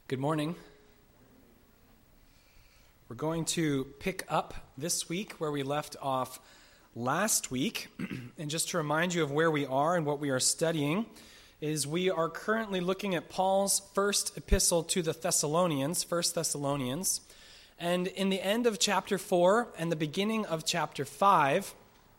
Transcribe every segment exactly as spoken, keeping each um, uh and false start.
Good morning. We're going to pick up this week where we left off last week. And just to remind you of where we are and what we are studying, is we are currently looking at Paul's first epistle to the Thessalonians, First Thessalonians. And in the end of chapter four and the beginning of chapter five,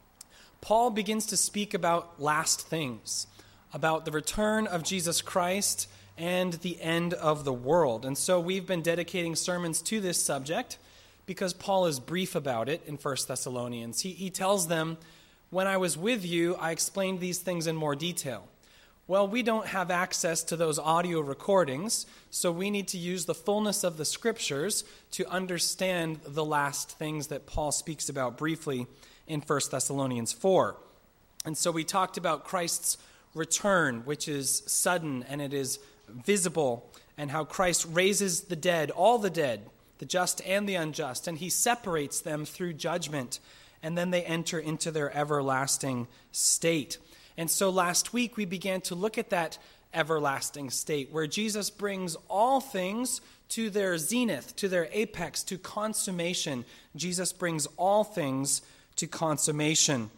Paul begins to speak about last things, about the return of Jesus Christ and the end of the world. And so we've been dedicating sermons to this subject because Paul is brief about it in First Thessalonians. He, he tells them, when I was with you, I explained these things in more detail. Well, we don't have access to those audio recordings, so we need to use the fullness of the Scriptures to understand the last things that Paul speaks about briefly in First Thessalonians four. And so we talked about Christ's return, which is sudden and it is visible, and how Christ raises the dead, all the dead, the just and the unjust, and he separates them through judgment, and then they enter into their everlasting state. And so last week we began to look at that everlasting state where Jesus brings all things to their zenith, to their apex, to consummation. Jesus brings all things to consummation.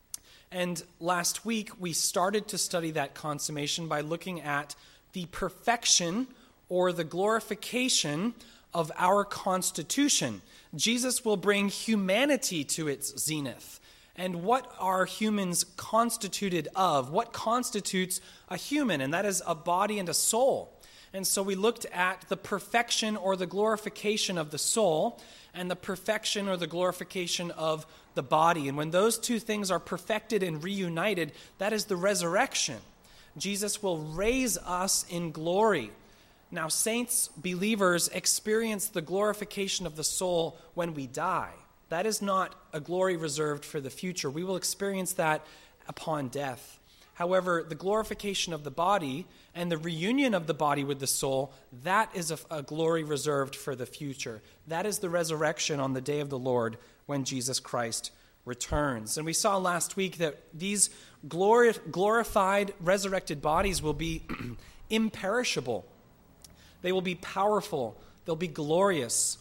And last week we started to study that consummation by looking at the perfection or the glorification of our constitution. Jesus will bring humanity to its zenith. And what are humans constituted of? What constitutes a human? And that is a body and a soul. And so we looked at the perfection or the glorification of the soul and the perfection or the glorification of the body. And when those two things are perfected and reunited, that is the resurrection. Jesus will raise us in glory. Now, saints, believers, experience the glorification of the soul when we die. That is not a glory reserved for the future. We will experience that upon death. However, the glorification of the body and the reunion of the body with the soul, that is a, a glory reserved for the future. That is the resurrection on the day of the Lord when Jesus Christ returns. And we saw last week that these glori- glorified, resurrected bodies will be imperishable. They will be powerful. They'll be glorious.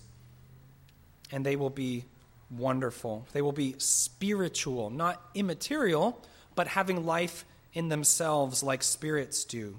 And they will be wonderful. They will be spiritual, not immaterial, but having life in themselves like spirits do.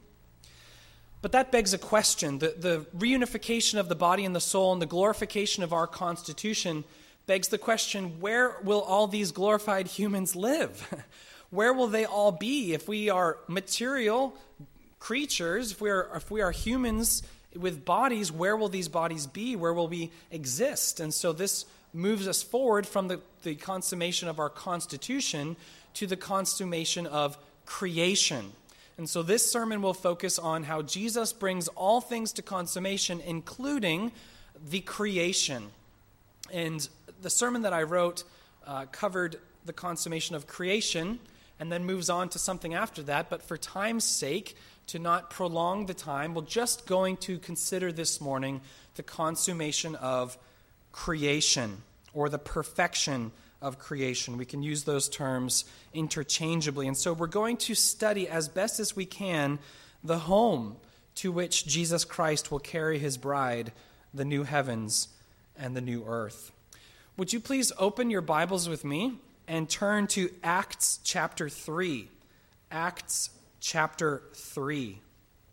But that begs a question. The, the reunification of the body and the soul and the glorification of our constitution begs the question, where will all these glorified humans live? Where will they all be? If we are material creatures, if we are, if we are humans with bodies, where will these bodies be? Where will we exist? And so this moves us forward from the, the consummation of our constitution to the consummation of creation. And so this sermon will focus on how Jesus brings all things to consummation, including the creation. And the sermon that I wrote uh, covered the consummation of creation and then moves on to something after that. But for time's sake, to not prolong the time, we're just going to consider this morning the consummation of creation or the perfection of creation. We can use those terms interchangeably. And so we're going to study as best as we can the home to which Jesus Christ will carry his bride, the new heavens and the new earth. Would you please open your Bibles with me and turn to Acts chapter three. Acts chapter three.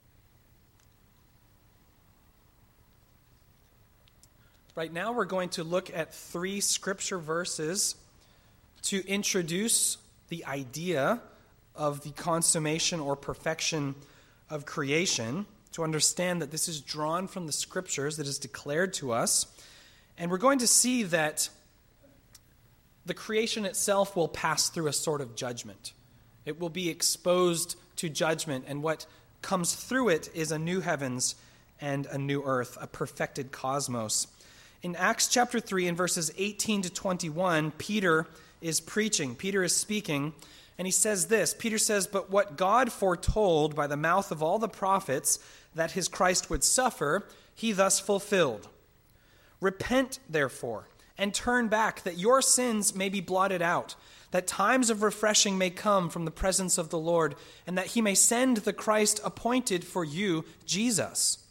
Right now we're going to look at three scripture verses to introduce the idea of the consummation or perfection of creation, to understand that this is drawn from the scriptures, that is declared to us. And we're going to see that the creation itself will pass through a sort of judgment. It will be exposed to judgment, and what comes through it is a new heavens and a new earth, a perfected cosmos. In Acts chapter three, in verses eighteen to twenty-one, Peter is preaching. Peter is speaking, and he says this. Peter says, "But what God foretold by the mouth of all the prophets that his Christ would suffer, he thus fulfilled. Repent, therefore, and turn back, that your sins may be blotted out, that times of refreshing may come from the presence of the Lord, and that he may send the Christ appointed for you, Jesus,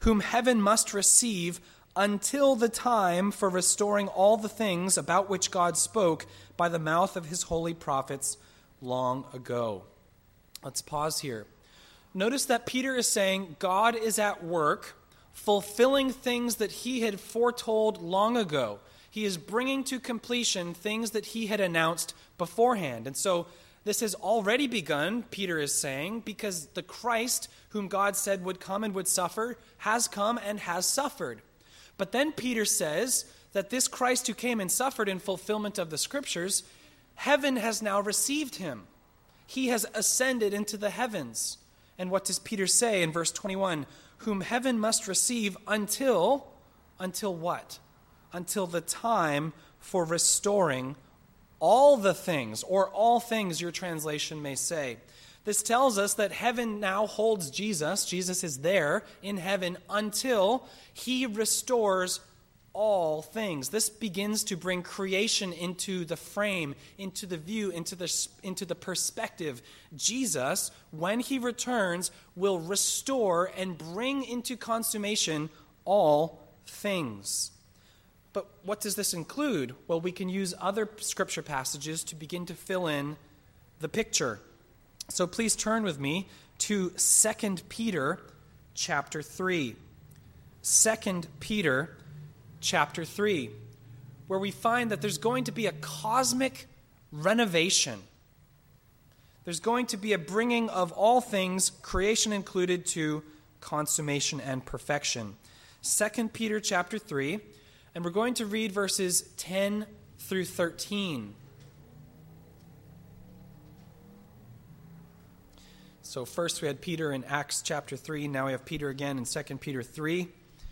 whom heaven must receive until the time for restoring all the things about which God spoke by the mouth of his holy prophets long ago. Let's pause here. Notice that Peter is saying God is at work fulfilling things that he had foretold long ago. He is bringing to completion things that he had announced beforehand. And so this has already begun, Peter is saying, because the Christ whom God said would come and would suffer has come and has suffered. But then Peter says that this Christ who came and suffered in fulfillment of the Scriptures, heaven has now received him. He has ascended into the heavens. And what does Peter say in verse twenty-one? Whom heaven must receive until, until what? Until the time for restoring all the things, or all things, your translation may say. This tells us that heaven now holds Jesus. Jesus is there in heaven until he restores all things. This begins to bring creation into the frame, into the view, into the, into the perspective. Jesus, when he returns, will restore and bring into consummation all things. But what does this include? Well, we can use other scripture passages to begin to fill in the picture. So please turn with me to Second Peter chapter three. Second Peter chapter three, where we find that there's going to be a cosmic renovation. There's going to be a bringing of all things, creation included, to consummation and perfection. Second Peter chapter three, and we're going to read verses ten through thirteen. So first we had Peter in Acts chapter three, now we have Peter again in Second Peter three.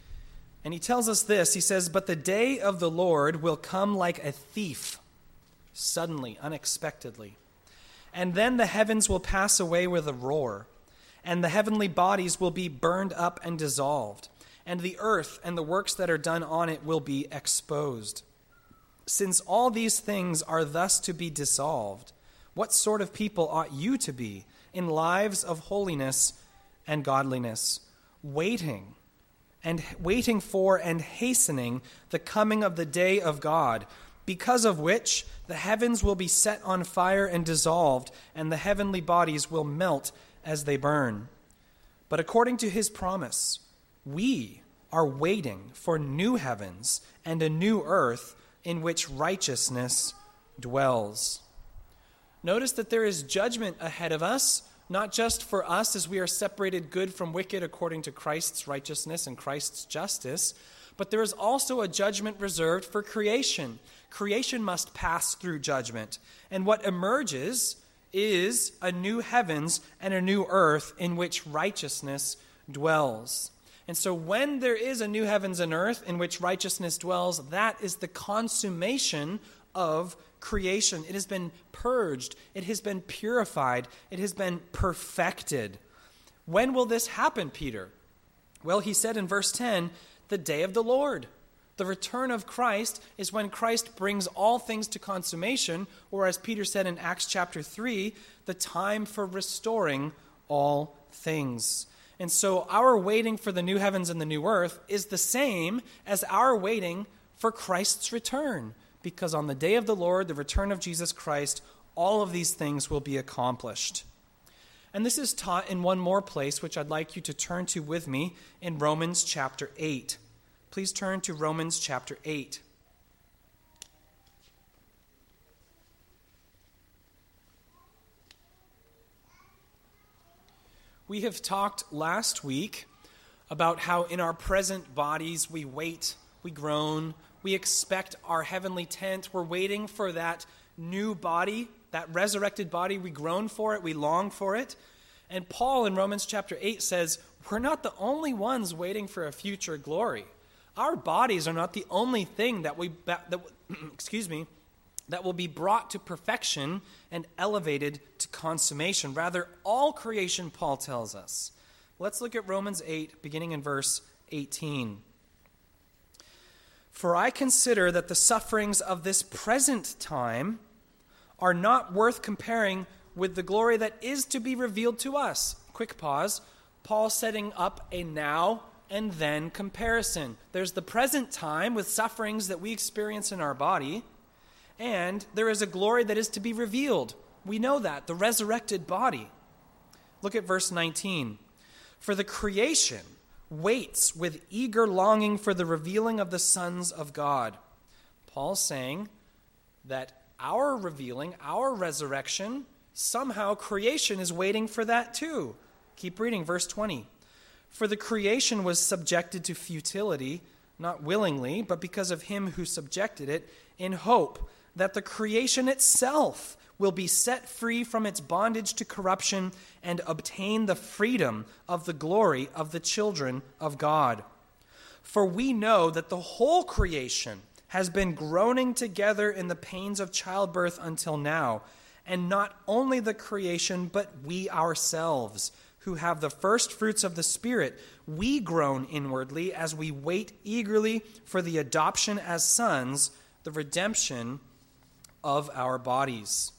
And he tells us this, he says, "But the day of the Lord will come like a thief, suddenly, unexpectedly. And then the heavens will pass away with a roar, and the heavenly bodies will be burned up and dissolved, and the earth and the works that are done on it will be exposed. Since all these things are thus to be dissolved, what sort of people ought you to be in lives of holiness and godliness, waiting and waiting for and hastening the coming of the day of God, because of which the heavens will be set on fire and dissolved, and the heavenly bodies will melt as they burn. But according to his promise, we are waiting for new heavens and a new earth in which righteousness dwells." Notice that there is judgment ahead of us, not just for us as we are separated good from wicked according to Christ's righteousness and Christ's justice, but there is also a judgment reserved for creation. Creation must pass through judgment. And what emerges is a new heavens and a new earth in which righteousness dwells. And so when there is a new heavens and earth in which righteousness dwells, that is the consummation of creation. It has been purged. It has been purified. It has been perfected. When will this happen, Peter? Well, he said in verse ten, the day of the Lord. The return of Christ is when Christ brings all things to consummation, or as Peter said in Acts chapter three, the time for restoring all things. And so our waiting for the new heavens and the new earth is the same as our waiting for Christ's return, because on the day of the Lord, the return of Jesus Christ, all of these things will be accomplished. And this is taught in one more place, which I'd like you to turn to with me, in Romans chapter eight. Please turn to Romans chapter eight. We have talked last week about how in our present bodies we wait, we groan, we expect our heavenly tent. We're waiting for that new body, that resurrected body. We groan for it, we long for it. And Paul in Romans chapter eight says, we're not the only ones waiting for a future glory. Our bodies are not the only thing that we, that, excuse me, that will be brought to perfection and elevated to consummation. Rather, all creation, Paul tells us. Let's look at Romans eight, beginning in verse eighteen. "For I consider that the sufferings of this present time are not worth comparing with the glory that is to be revealed to us." Quick pause. Paul setting up a now and then comparison. There's the present time with sufferings that we experience in our body, and there is a glory that is to be revealed. We know that, the resurrected body. Look at verse nineteen. For the creation waits with eager longing for the revealing of the sons of God. Paul's saying that our revealing, our resurrection, somehow creation is waiting for that too. Keep reading, verse twenty. For the creation was subjected to futility, not willingly, but because of him who subjected it, in hope that the creation itself will be set free from its bondage to corruption and obtain the freedom of the glory of the children of God. For we know that the whole creation has been groaning together in the pains of childbirth until now, and not only the creation, but we ourselves, who have the first fruits of the Spirit, we groan inwardly as we wait eagerly for the adoption as sons, the redemption of our bodies.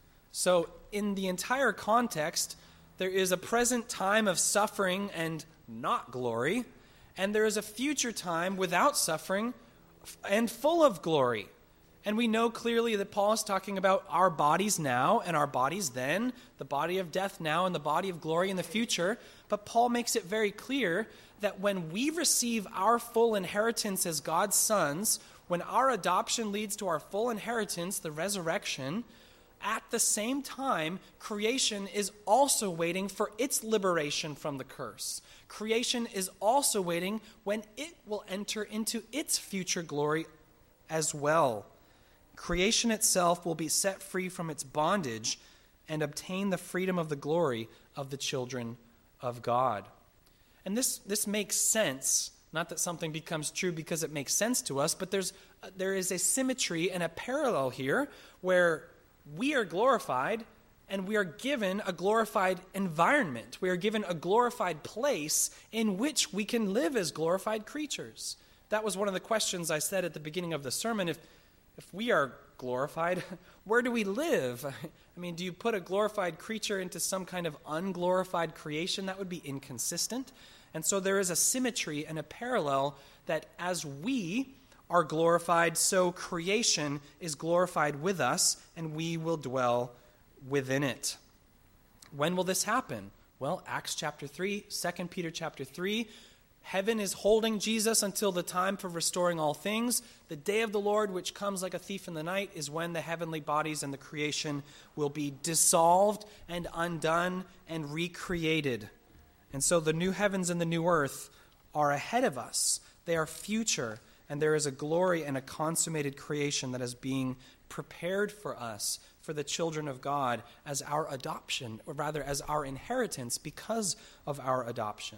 So in the entire context, there is a present time of suffering and not glory, and there is a future time without suffering and full of glory. And we know clearly that Paul is talking about our bodies now and our bodies then, the body of death now and the body of glory in the future. But Paul makes it very clear that when we receive our full inheritance as God's sons, when our adoption leads to our full inheritance, the resurrection, at the same time, creation is also waiting for its liberation from the curse. Creation is also waiting when it will enter into its future glory as well. Creation itself will be set free from its bondage and obtain the freedom of the glory of the children of God. And this, this makes sense, not that something becomes true because it makes sense to us, but there's there is a symmetry and a parallel here where we are glorified and we are given a glorified environment. We are given a glorified place in which we can live as glorified creatures. That was one of the questions I said at the beginning of the sermon. If If we are glorified, where do we live? I mean, do you put a glorified creature into some kind of unglorified creation? That would be inconsistent. And so there is a symmetry and a parallel that as we are glorified, so creation is glorified with us, and we will dwell within it. When will this happen? Well, Acts chapter three, Second Peter chapter three, heaven is holding Jesus until the time for restoring all things. The day of the Lord, which comes like a thief in the night, is when the heavenly bodies and the creation will be dissolved and undone and recreated. And so the new heavens and the new earth are ahead of us. They are future, and there is a glory and a consummated creation that is being prepared for us, for the children of God, as our adoption, or rather as our inheritance because of our adoption.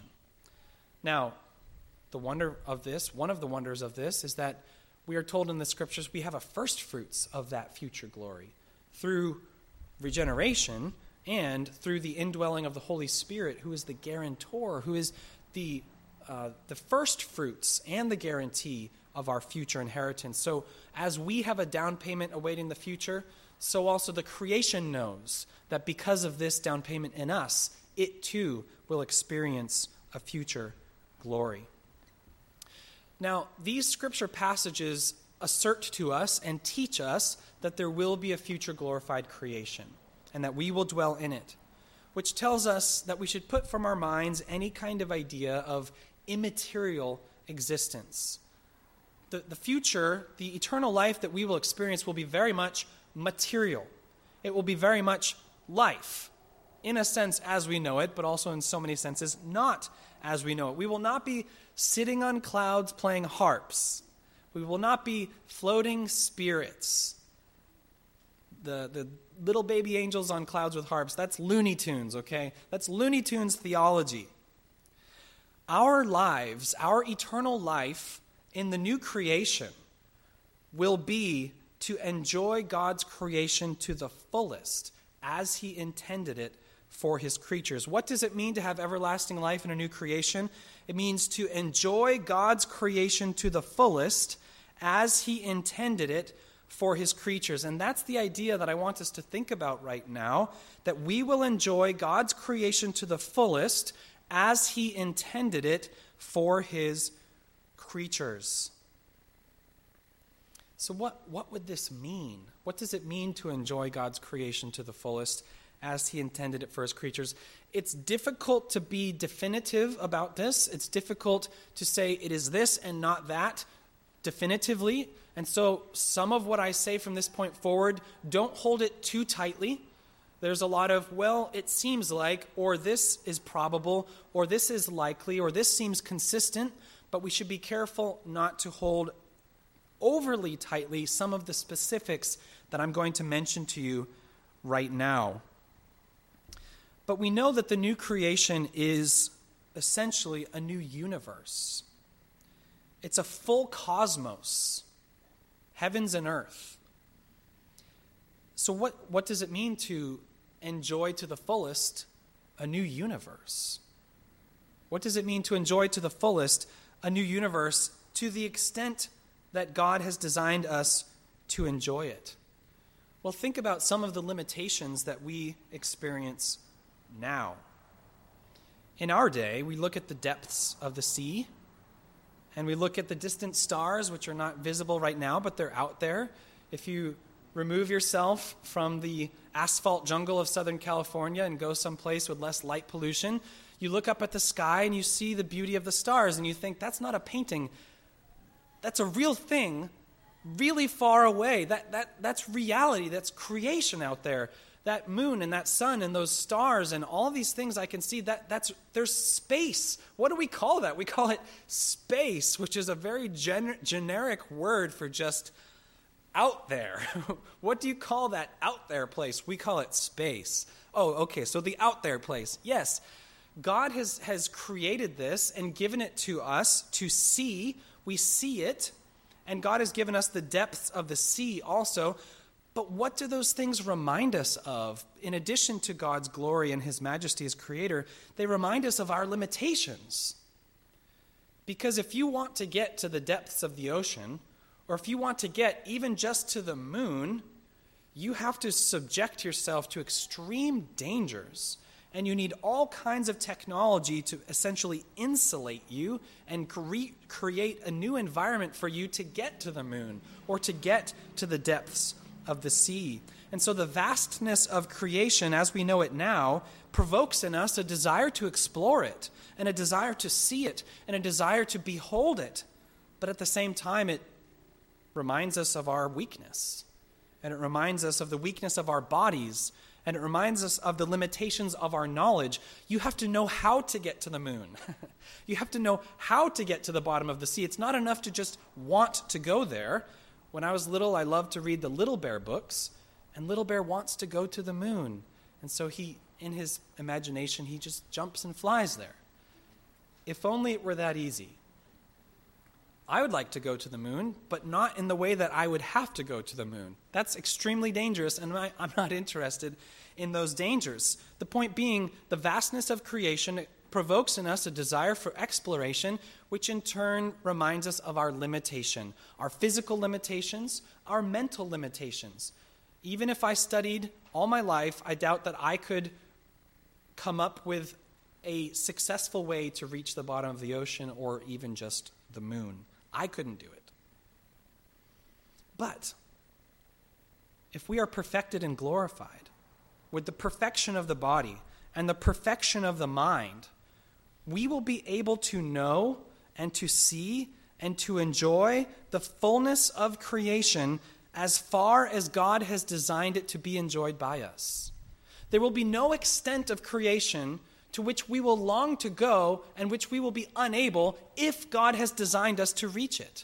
Now, the wonder of this, one of the wonders of this, is that we are told in the Scriptures we have a first fruits of that future glory through regeneration and through the indwelling of the Holy Spirit, who is the guarantor, who is the uh, the first fruits and the guarantee of our future inheritance. So as we have a down payment awaiting the future, so also the creation knows that because of this down payment in us, it too will experience a future glory. Now, these scripture passages assert to us and teach us that there will be a future glorified creation and that we will dwell in it, which tells us that we should put from our minds any kind of idea of immaterial existence. The, the future, the eternal life that we will experience will be very much material. It will be very much life, in a sense as we know it, but also in so many senses not as we know it. We will not be sitting on clouds playing harps. We will not be floating spirits. The, the little baby angels on clouds with harps, that's Looney Tunes, okay? That's Looney Tunes theology. Our lives, our eternal life in the new creation will be to enjoy God's creation to the fullest as he intended it for his creatures. What does it mean to have everlasting life in a new creation? It means to enjoy God's creation to the fullest as he intended it for his creatures. And that's the idea that I want us to think about right now, that we will enjoy God's creation to the fullest as he intended it for his creatures. So what, what would this mean? What does it mean to enjoy God's creation to the fullest as he intended it for his creatures? It's difficult to be definitive about this. It's difficult to say it is this and not that definitively. And so some of what I say from this point forward, don't hold it too tightly. There's a lot of, well, it seems like, or this is probable, or this is likely, or this seems consistent, but we should be careful not to hold overly tightly some of the specifics that I'm going to mention to you right now. But we know that the new creation is essentially a new universe. It's a full cosmos, heavens and earth. So what, what does it mean to enjoy to the fullest a new universe? What does it mean to enjoy to the fullest a new universe to the extent that God has designed us to enjoy it? Well, think about some of the limitations that we experience now. In our day, we look at the depths of the sea, and we look at the distant stars, which are not visible right now, but they're out there. If you remove yourself from the asphalt jungle of Southern California and go someplace with less light pollution, you look up at the sky and you see the beauty of the stars, and you think, that's not a painting. That's a real thing, really far away. That, that, that's reality. That's creation out there. That moon and that sun and those stars and all these things I can see, that, that's there's space. What do we call that? We call it space, which is a very gen- generic word for just out there. What do you call that out there place? We call it space. Oh, okay, so the out there place. Yes, God has, has created this and given it to us to see. We see it, and God has given us the depths of the sea also. But what do those things remind us of? In addition to God's glory and his majesty as creator, they remind us of our limitations. Because if you want to get to the depths of the ocean, or if you want to get even just to the moon, you have to subject yourself to extreme dangers. And you need all kinds of technology to essentially insulate you and cre- create a new environment for you to get to the moon or to get to the depths of the sea. And so the vastness of creation as we know it now provokes in us a desire to explore it and a desire to see it and a desire to behold it. But at the same time, it reminds us of our weakness, and it reminds us of the weakness of our bodies, and it reminds us of the limitations of our knowledge. You have to know how to get to the moon. You have to know how to get to the bottom of the sea. It's not enough to just want to go there. When I was little, I loved to read the Little Bear books, and Little Bear wants to go to the moon. And so he, in his imagination, he just jumps and flies there. If only it were that easy. I would like to go to the moon, but not in the way that I would have to go to the moon. That's extremely dangerous, and I, I'm not interested in those dangers. The point being, the vastness of creation provokes in us a desire for exploration, which in turn reminds us of our limitation, our physical limitations, our mental limitations. Even if I studied all my life, I doubt that I could come up with a successful way to reach the bottom of the ocean or even just the moon. I couldn't do it. But if we are perfected and glorified with the perfection of the body and the perfection of the mind, we will be able to know and to see and to enjoy the fullness of creation as far as God has designed it to be enjoyed by us. There will be no extent of creation to which we will long to go and which we will be unable if God has designed us to reach it.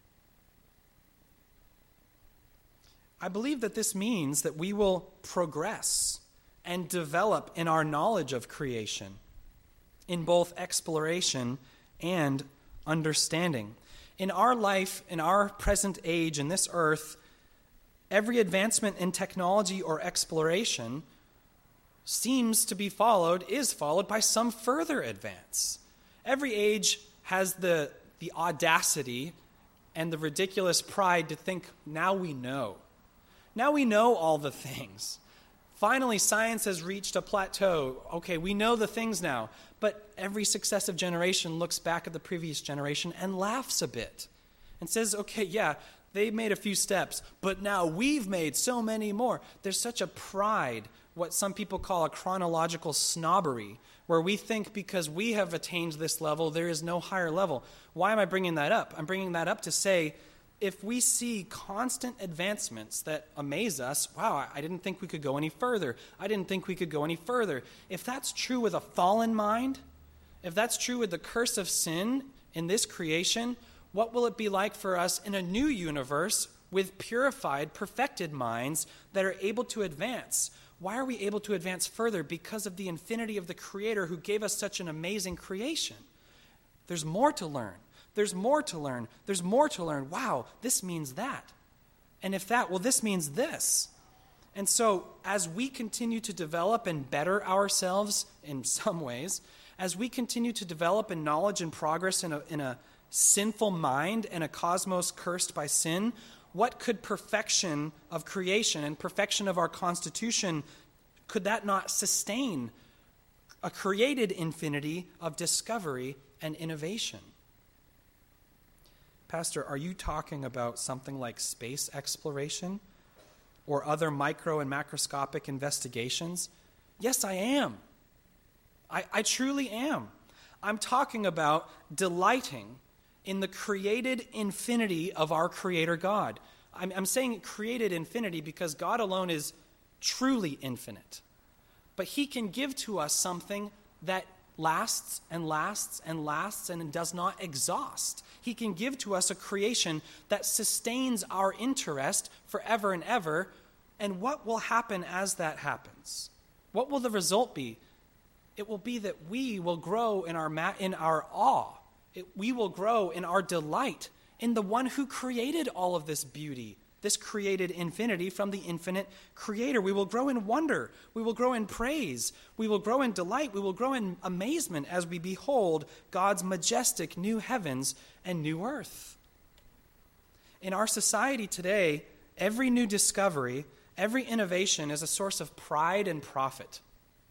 I believe that this means that we will progress and develop in our knowledge of creation, in both exploration and understanding. In our life, in our present age, in this earth, every advancement in technology or exploration seems to be followed, is followed by some further advance. Every age has the, the audacity and the ridiculous pride to think, now we know. Now we know all the things. Finally, science has reached a plateau. Okay, we know the things now. But every successive generation looks back at the previous generation and laughs a bit and says, okay, yeah, they made a few steps, but now we've made so many more. There's such a pride, what some people call a chronological snobbery, where we think because we have attained this level, there is no higher level. Why am I bringing that up? I'm bringing that up to say, if we see constant advancements that amaze us, wow, I didn't think we could go any further. I didn't think we could go any further. If that's true with a fallen mind, if that's true with the curse of sin in this creation, what will it be like for us in a new universe with purified, perfected minds that are able to advance? Why are we able to advance further? Because of the infinity of the Creator who gave us such an amazing creation. There's more to learn. There's more to learn. There's more to learn. Wow, this means that. And if that, well, this means this. And so as we continue to develop and better ourselves in some ways, as we continue to develop in knowledge and progress in a, in a sinful mind and a cosmos cursed by sin, what could perfection of creation and perfection of our constitution, could that not sustain a created infinity of discovery and innovation? Pastor, are you talking about something like space exploration or other micro and macroscopic investigations? Yes, I am. I, I truly am. I'm talking about delighting in the created infinity of our Creator God. I'm, I'm saying created infinity because God alone is truly infinite. But He can give to us something that lasts and lasts and lasts and does not exhaust. He can give to us a creation that sustains our interest forever and ever. And what will happen as that happens? What will the result be? It will be that we will grow in our ma- in our awe. It, we will grow in our delight in the one who created all of this beauty, this created infinity from the infinite Creator. We will grow in wonder. We will grow in praise. We will grow in delight. We will grow in amazement as we behold God's majestic new heavens and new earth. In our society today, every new discovery, every innovation is a source of pride and profit.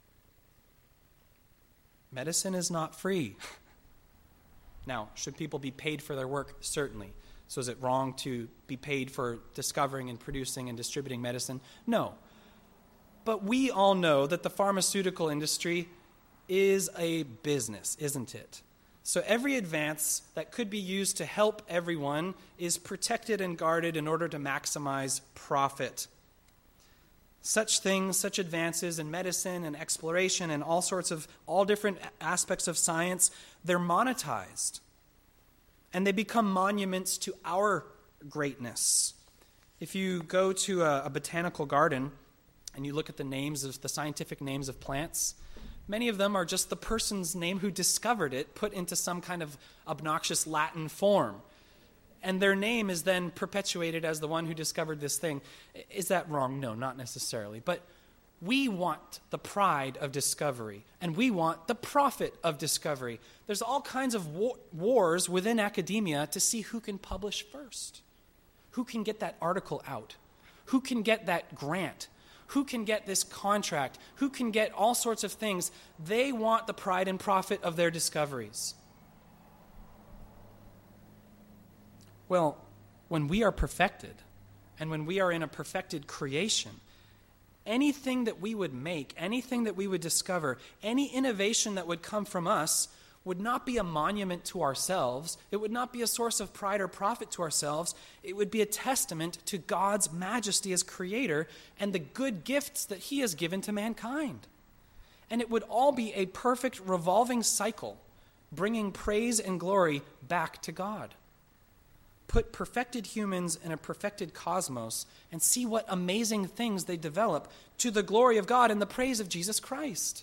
Medicine is not free. Now, should people be paid for their work? Certainly. So is it wrong to be paid for discovering and producing and distributing medicine? No. But we all know that the pharmaceutical industry is a business, isn't it? So every advance that could be used to help everyone is protected and guarded in order to maximize profit. Such things, such advances in medicine and exploration and all sorts of, all different aspects of science, they're monetized. And they become monuments to our greatness. If you go to a, a botanical garden and you look at the names of the scientific names of plants, many of them are just the person's name who discovered it put into some kind of obnoxious Latin form. And their name is then perpetuated as the one who discovered this thing. Is that wrong? No, not necessarily. But we want the pride of discovery, and we want the profit of discovery. There's all kinds of war- wars within academia to see who can publish first, who can get that article out, who can get that grant, who can get this contract, who can get all sorts of things. They want the pride and profit of their discoveries. Well, when we are perfected, and when we are in a perfected creation, anything that we would make, anything that we would discover, any innovation that would come from us would not be a monument to ourselves. It would not be a source of pride or profit to ourselves. It would be a testament to God's majesty as Creator and the good gifts that He has given to mankind. And it would all be a perfect revolving cycle, bringing praise and glory back to God. Put perfected humans in a perfected cosmos and see what amazing things they develop to the glory of God and the praise of Jesus Christ.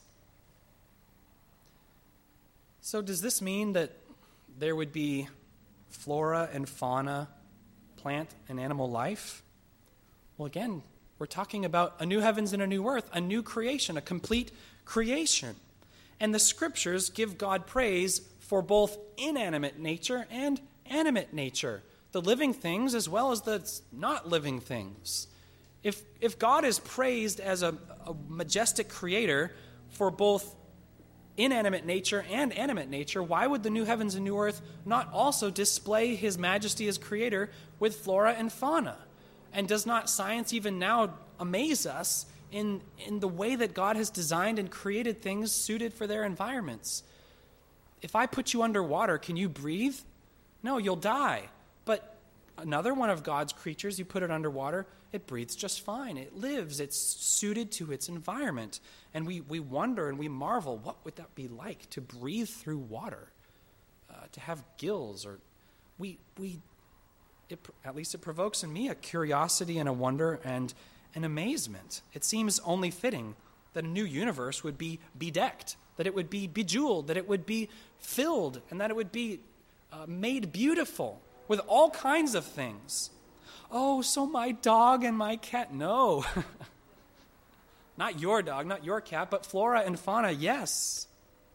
So does this mean that there would be flora and fauna, plant and animal life? Well, again, we're talking about a new heavens and a new earth, a new creation, a complete creation. And the Scriptures give God praise for both inanimate nature and animate nature, the living things as well as the not living things. If, if God is praised as a, a majestic creator for both inanimate nature and animate nature, why would the new heavens and new earth not also display his majesty as creator with flora and fauna? And does not science even now amaze us in, in the way that God has designed and created things suited for their environments? If I put you underwater, can you breathe? No, you'll die. But another one of God's creatures, you put it underwater, it breathes just fine. It lives. It's suited to its environment. And we, we wonder and we marvel, what would that be like to breathe through water, uh, to have gills? Or we, we it, at least it provokes in me a curiosity and a wonder and an amazement. It seems only fitting that a new universe would be bedecked, that it would be bejeweled, that it would be filled, and that it would be uh, made beautiful with all kinds of things. Oh, so my dog and my cat. No. Not your dog, not your cat, but flora and fauna, yes.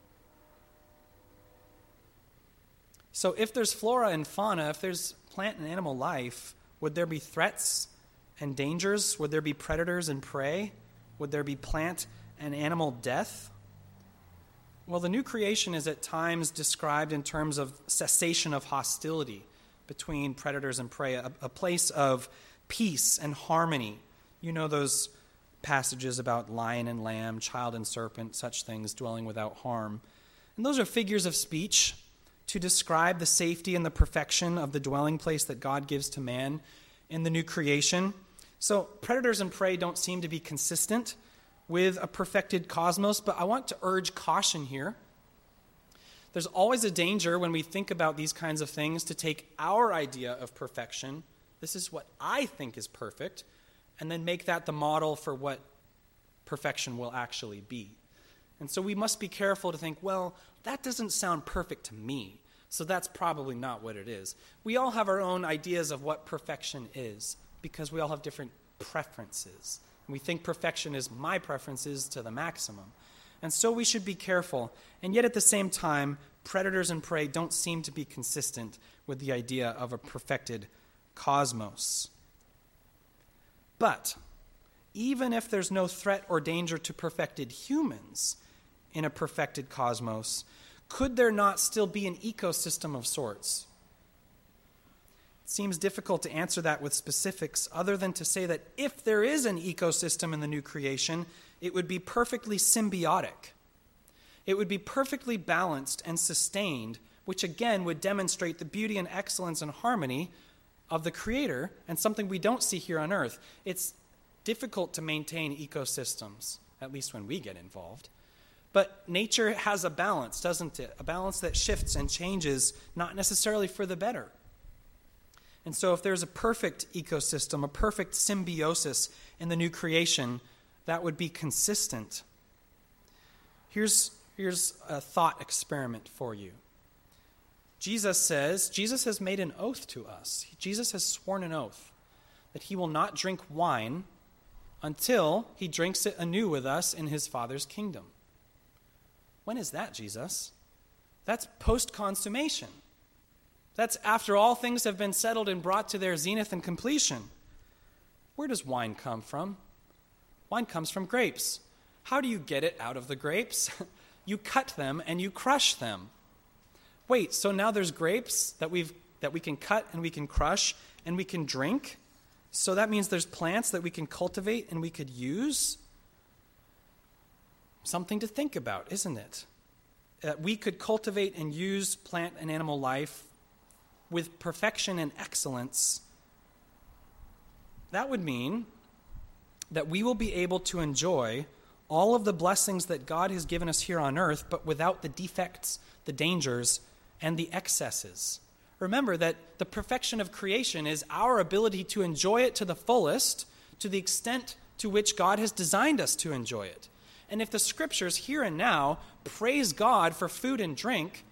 So if there's flora and fauna, if there's plant and animal life, would there be threats and dangers? Would there be predators and prey? Would there be plant and animal death? Well, the new creation is at times described in terms of cessation of hostility between predators and prey, a, a place of peace and harmony. You know those passages about lion and lamb, child and serpent, such things, dwelling without harm. And those are figures of speech to describe the safety and the perfection of the dwelling place that God gives to man in the new creation. So predators and prey don't seem to be consistent with a perfected cosmos, but I want to urge caution here. There's always a danger when we think about these kinds of things to take our idea of perfection, this is what I think is perfect, and then make that the model for what perfection will actually be. And so we must be careful to think, well, that doesn't sound perfect to me, so that's probably not what it is. We all have our own ideas of what perfection is, because we all have different preferences. We think perfection is my preferences to the maximum. And so we should be careful. And yet at the same time, predators and prey don't seem to be consistent with the idea of a perfected cosmos. But even if there's no threat or danger to perfected humans in a perfected cosmos, could there not still be an ecosystem of sorts? It seems difficult to answer that with specifics other than to say that if there is an ecosystem in the new creation, it would be perfectly symbiotic. It would be perfectly balanced and sustained, which again would demonstrate the beauty and excellence and harmony of the Creator, and something we don't see here on earth. It's difficult to maintain ecosystems, at least when we get involved. But nature has a balance, doesn't it? A balance that shifts and changes, not necessarily for the better. And so if there's a perfect ecosystem, a perfect symbiosis in the new creation, that would be consistent. Here's, here's a thought experiment for you. Jesus says, Jesus has made an oath to us. Jesus has sworn an oath that he will not drink wine until he drinks it anew with us in his Father's kingdom. When is that, Jesus? That's post-consummation. That's after all things have been settled and brought to their zenith and completion. Where does wine come from? Wine comes from grapes. How do you get it out of the grapes? You cut them and you crush them. Wait, so now there's grapes that we've that we can cut and we can crush and we can drink? So that means there's plants that we can cultivate and we could use? Something to think about, isn't it? That we could cultivate and use plant and animal life with perfection and excellence. That would mean that we will be able to enjoy all of the blessings that God has given us here on earth, but without the defects, the dangers, and the excesses. Remember that the perfection of creation is our ability to enjoy it to the fullest, to the extent to which God has designed us to enjoy it. And if the scriptures here and now praise God for food and drink,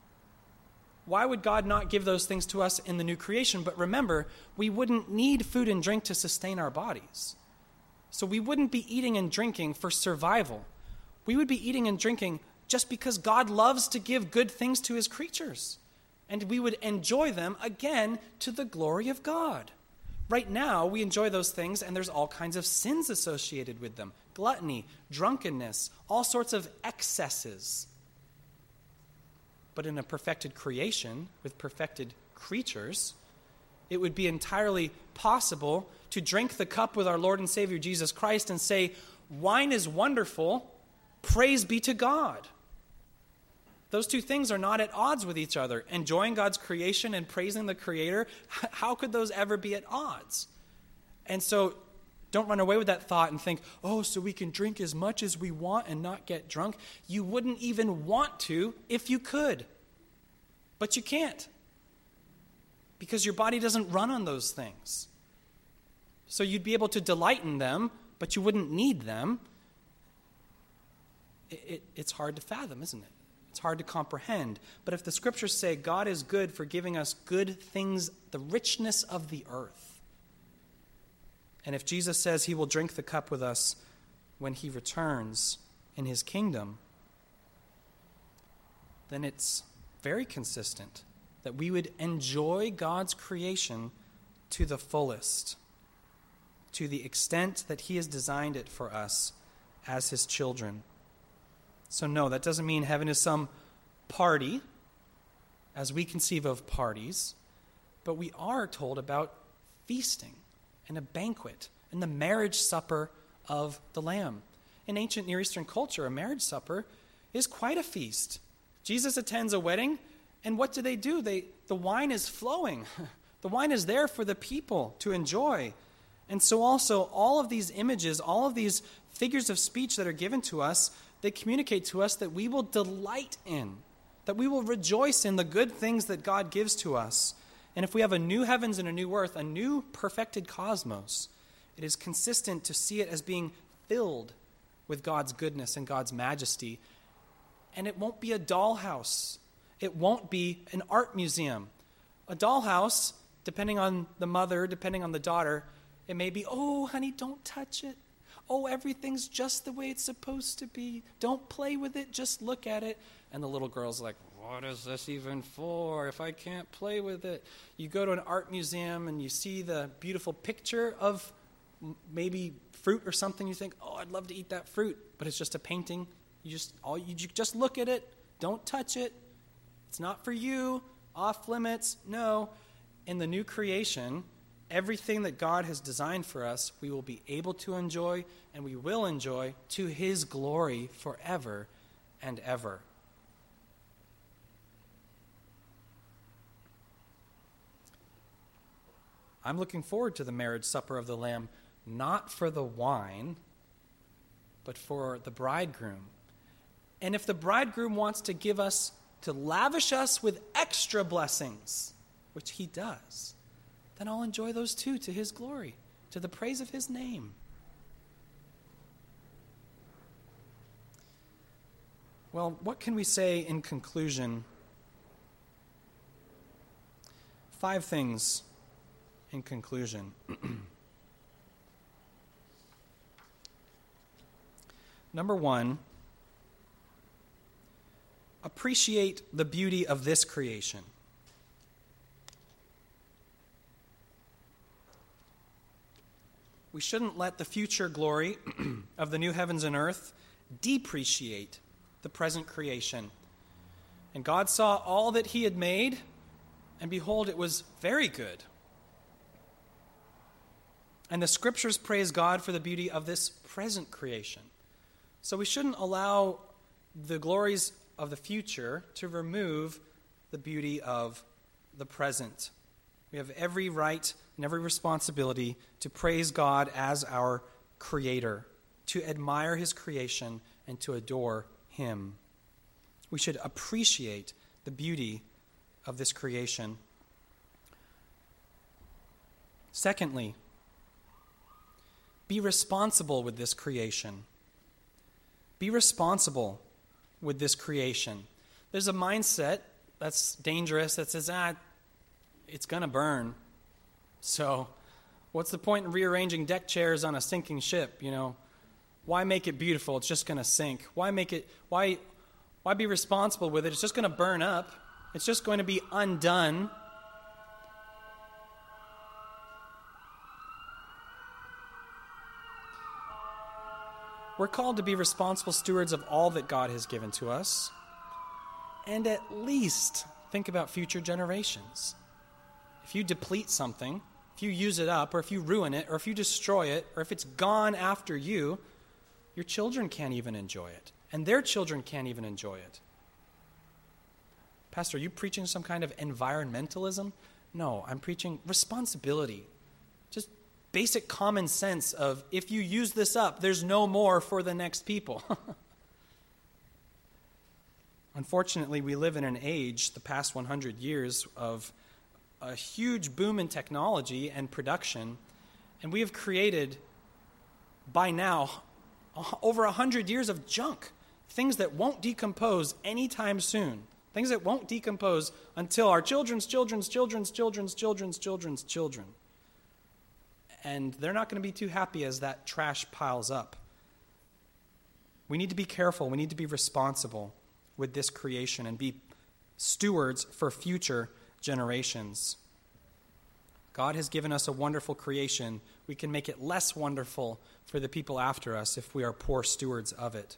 why would God not give those things to us in the new creation? But remember, we wouldn't need food and drink to sustain our bodies. So we wouldn't be eating and drinking for survival. We would be eating and drinking just because God loves to give good things to his creatures. And we would enjoy them again to the glory of God. right now we enjoy those things, and there's all kinds of sins associated with them. Gluttony, drunkenness, all sorts of excesses. But in a perfected creation, with perfected creatures, it would be entirely possible to drink the cup with our Lord and Savior Jesus Christ and say, wine is wonderful, praise be to God. Those two things are not at odds with each other. Enjoying God's creation and praising the Creator, how could those ever be at odds? And so don't run away with that thought and think, oh, so we can drink as much as we want and not get drunk. You wouldn't even want to if you could. But you can't. Because your body doesn't run on those things. So you'd be able to delight in them, but you wouldn't need them. It, it, it's hard to fathom, isn't it? It's hard to comprehend. But if the scriptures say God is good for giving us good things, the richness of the earth, and if Jesus says he will drink the cup with us when he returns in his kingdom, then it's very consistent that we would enjoy God's creation to the fullest, to the extent that he has designed it for us as his children. So no, that doesn't mean heaven is some party, as we conceive of parties, but we are told about feasting and a banquet and the marriage supper of the Lamb. In ancient Near Eastern culture, a marriage supper is quite a feast. Jesus attends a wedding, and what do they do? They the wine is flowing. The wine is there for the people to enjoy. And so also all of these images, all of these figures of speech that are given to us, they communicate to us that we will delight in, that we will rejoice in the good things that God gives to us. And if we have a new heavens and a new earth, a new perfected cosmos, it is consistent to see it as being filled with God's goodness and God's majesty. And it won't be a dollhouse. It won't be an art museum. A dollhouse, depending on the mother, depending on the daughter, it may be, oh, honey, don't touch it. Oh, everything's just the way it's supposed to be. Don't play with it, just look at it. And the little girl's like, what is this even for if I can't play with it? You go to an art museum and you see the beautiful picture of maybe fruit or something. You think, oh, I'd love to eat that fruit. But it's just a painting. You just, all, you just look at it. Don't touch it. It's not for you. Off limits. No. In the new creation, everything that God has designed for us, we will be able to enjoy, and we will enjoy to his glory forever and ever. I'm looking forward to the marriage supper of the Lamb, not for the wine, but for the bridegroom. And if the bridegroom wants to give us, to lavish us with extra blessings, which he does, then I'll enjoy those too, to his glory, to the praise of his name. Well, what can we say in conclusion? Five things in conclusion. Number one, appreciate the beauty of this creation. We shouldn't let the future glory of the new heavens and earth depreciate the present creation. And God saw all that he had made, and behold, it was very good. And the scriptures praise God for the beauty of this present creation. So we shouldn't allow the glories of the future to remove the beauty of the present. We have every right and every responsibility to praise God as our Creator, to admire his creation, and to adore him. We should appreciate the beauty of this creation. Secondly, be responsible with this creation. Be responsible with this creation. There's a mindset that's dangerous that says, ah, it's going to burn. So what's the point in rearranging deck chairs on a sinking ship, you know? Why make it beautiful? It's just going to sink. Why make it, why, why be responsible with it? It's just going to burn up. It's just going to be undone. We're called to be responsible stewards of all that God has given to us, and at least think about future generations. If you deplete something, if you use it up, or if you ruin it, or if you destroy it, or if it's gone after you, your children can't even enjoy it, and their children can't even enjoy it. Pastor, are you preaching some kind of environmentalism? No, I'm preaching responsibility. Just basic common sense of, if you use this up, there's no more for the next people. Unfortunately, we live in an age, the past one hundred years, of a huge boom in technology and production, and we have created, by now, over one hundred years of junk, things that won't decompose anytime soon, things that won't decompose until our children's children's children's children's children's children's children. And they're not going to be too happy as that trash piles up. We need to be careful. We need to be responsible with this creation and be stewards for future generations. God has given us a wonderful creation. We can make it less wonderful for the people after us if we are poor stewards of it.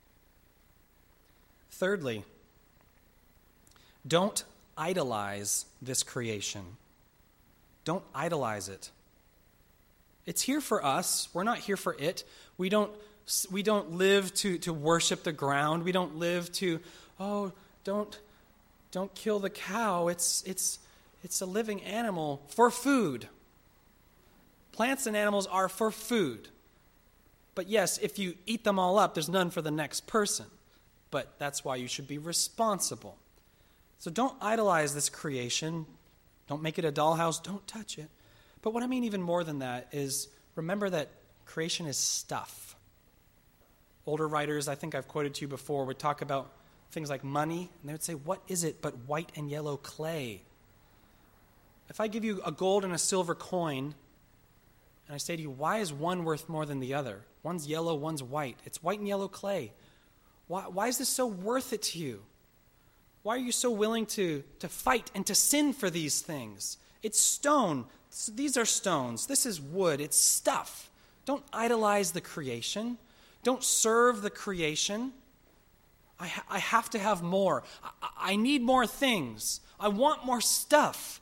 Thirdly, don't idolize this creation. Don't idolize it. It's here for us. We're not here for it. We don't we don't live to, to worship the ground. We don't live to, oh, don't don't kill the cow. It's it's it's a living animal for food. Plants and animals are for food. But yes, if you eat them all up, there's none for the next person. But that's why you should be responsible. So don't idolize this creation. Don't make it a dollhouse. Don't touch it. But what I mean even more than that is, remember that creation is stuff. Older writers, I think I've quoted to you before, would talk about things like money, and they would say, what is it but white and yellow clay? If I give you a gold and a silver coin, and I say to you, why is one worth more than the other? One's yellow, one's white. It's white and yellow clay. Why, why is this so worth it to you? Why are you so willing to, to fight and to sin for these things? It's stone. These are stones. This is wood. It's stuff. Don't idolize the creation. Don't serve the creation. I, ha- I have to have more. I-, I need more things. I want more stuff.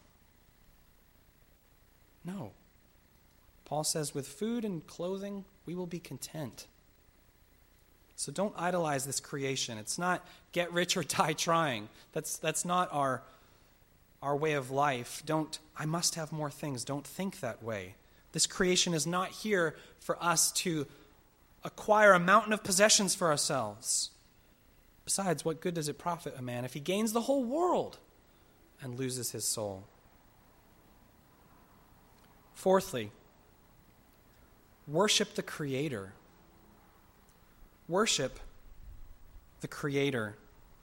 No. Paul says, with food and clothing, we will be content. So don't idolize this creation. It's not get rich or die trying. That's, that's not our our way of life. Don't, I must have more things. Don't think that way. This creation is not here for us to acquire a mountain of possessions for ourselves. Besides, what good does it profit a man if he gains the whole world and loses his soul? Fourthly, worship the Creator. Worship the Creator.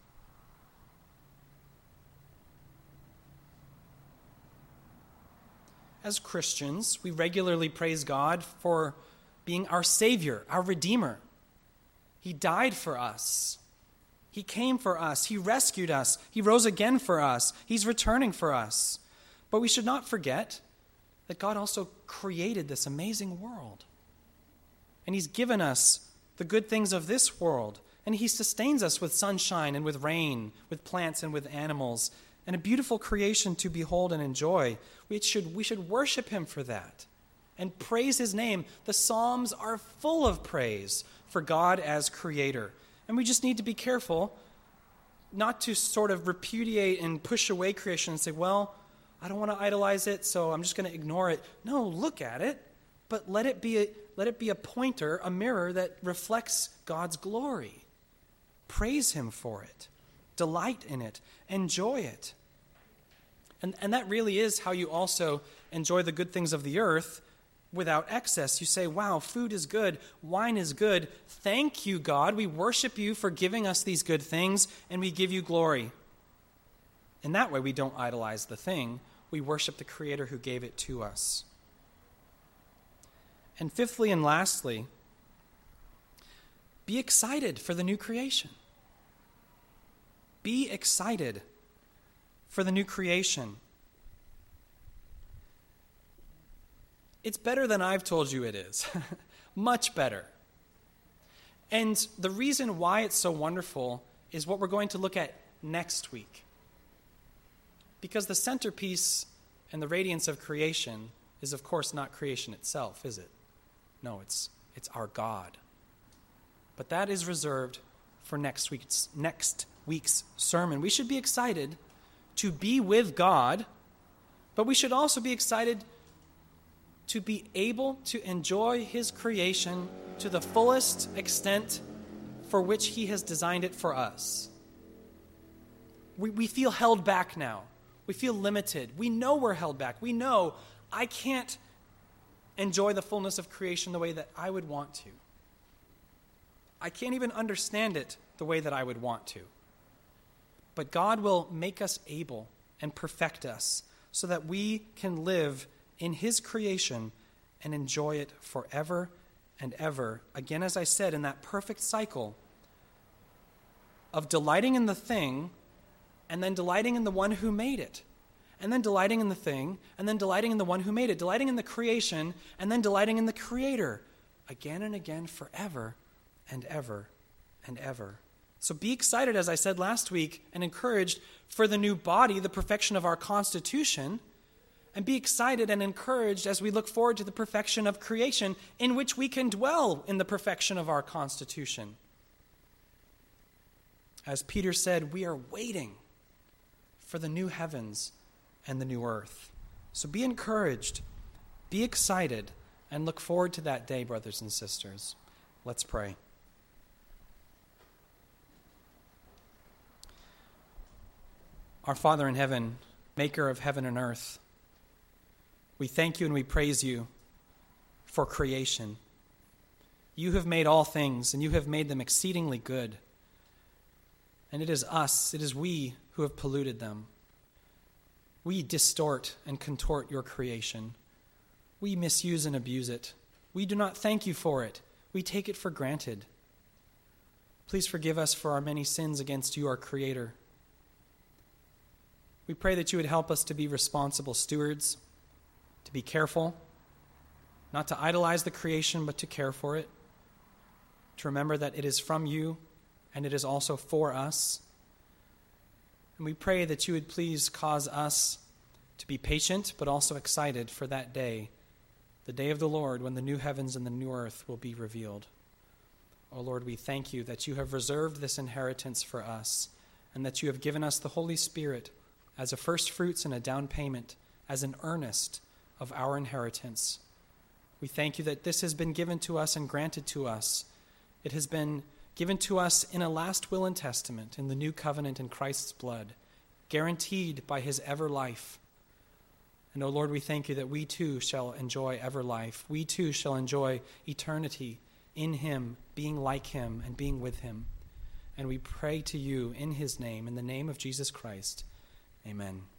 As Christians, we regularly praise God for being our Savior, our Redeemer. He died for us. He came for us. He rescued us. He rose again for us. He's returning for us. But we should not forget that God also created this amazing world. And He's given us the good things of this world. And He sustains us with sunshine and with rain, with plants and with animals, and a beautiful creation to behold and enjoy. We should, we should worship Him for that and praise His name. The Psalms are full of praise for God as Creator. And we just need to be careful not to sort of repudiate and push away creation and say, well, I don't want to idolize it, so I'm just going to ignore it. No, look at it, but let it be a, let it be a pointer, a mirror that reflects God's glory. Praise Him for it. Delight in it. Enjoy it. And, and that really is how you also enjoy the good things of the earth without excess. You say, wow, food is good. Wine is good. Thank you, God. We worship you for giving us these good things, and we give you glory. In that way, we don't idolize the thing. We worship the Creator who gave it to us. And fifthly and lastly, be excited for the new creation. Be excited for the new creation. It's better than I've told you it is. Much better. And the reason why it's so wonderful is what we're going to look at next week. Because the centerpiece and the radiance of creation is, of course, not creation itself, is it? No, it's it's our God. But that is reserved for next week's next week's sermon. We should be excited to be with God, but we should also be excited to be able to enjoy his creation to the fullest extent for which he has designed it for us. We, we feel held back now. We feel limited. We know we're held back. We know I can't enjoy the fullness of creation the way that I would want to. I can't even understand it the way that I would want to. But God will make us able and perfect us so that we can live in his creation and enjoy it forever and ever. Again, as I said, in that perfect cycle of delighting in the thing and then delighting in the one who made it, and then delighting in the thing, and then delighting in the one who made it, delighting in the creation, and then delighting in the Creator, again and again, forever and ever and ever. So be excited, as I said last week, and encouraged for the new body, the perfection of our constitution, and be excited and encouraged as we look forward to the perfection of creation, in which we can dwell in the perfection of our constitution. As Peter said, we are waiting for the new heavens and the new earth. So be encouraged, be excited, and look forward to that day, brothers and sisters. Let's pray. Our Father in heaven, maker of heaven and earth, we thank you and we praise you for creation. You have made all things, and you have made them exceedingly good. And it is us, it is we who have polluted them. We distort and contort your creation. We misuse and abuse it. We do not thank you for it. We take it for granted. Please forgive us for our many sins against you, our Creator. We pray that you would help us to be responsible stewards, to be careful, not to idolize the creation, but to care for it, to remember that it is from you and it is also for us. And we pray that you would please cause us to be patient, but also excited for that day, the day of the Lord, when the new heavens and the new earth will be revealed. Oh Lord, we thank you that you have reserved this inheritance for us, and that you have given us the Holy Spirit as a first fruits and a down payment, as an earnest of our inheritance. We thank you that this has been given to us and granted to us. It has been given to us in a last will and testament, in the new covenant in Christ's blood, guaranteed by his ever life. And, O Lord, we thank you that we too shall enjoy ever life. We too shall enjoy eternity in him, being like him and being with him. And we pray to you in his name, in the name of Jesus Christ. Amen.